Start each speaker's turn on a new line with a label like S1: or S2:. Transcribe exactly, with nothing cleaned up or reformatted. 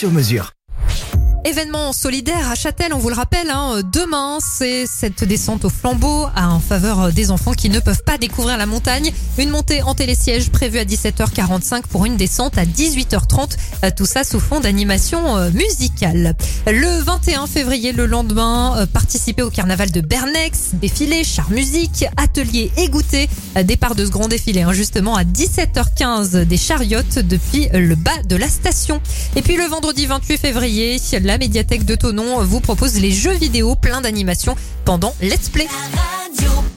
S1: sur mesure.
S2: Événement solidaire à Châtel, on vous le rappelle, hein, demain, c'est cette descente au flambeau en faveur des enfants qui ne peuvent pas découvrir la montagne. Une montée en télésiège prévue à dix-sept heures quarante-cinq pour une descente à dix-huit heures trente. Tout ça sous fond d'animation musicale. Le vingt et un février, le lendemain, participez au carnaval de Bernex, défilé, char musique, atelier et goûter. Départ de ce grand défilé, hein, justement à dix-sept heures quinze, des chariotes depuis le bas de la station. Et puis le vendredi vingt-huit février, la médiathèque de Thonon vous propose les jeux vidéo plein d'animations pendant Let's Play.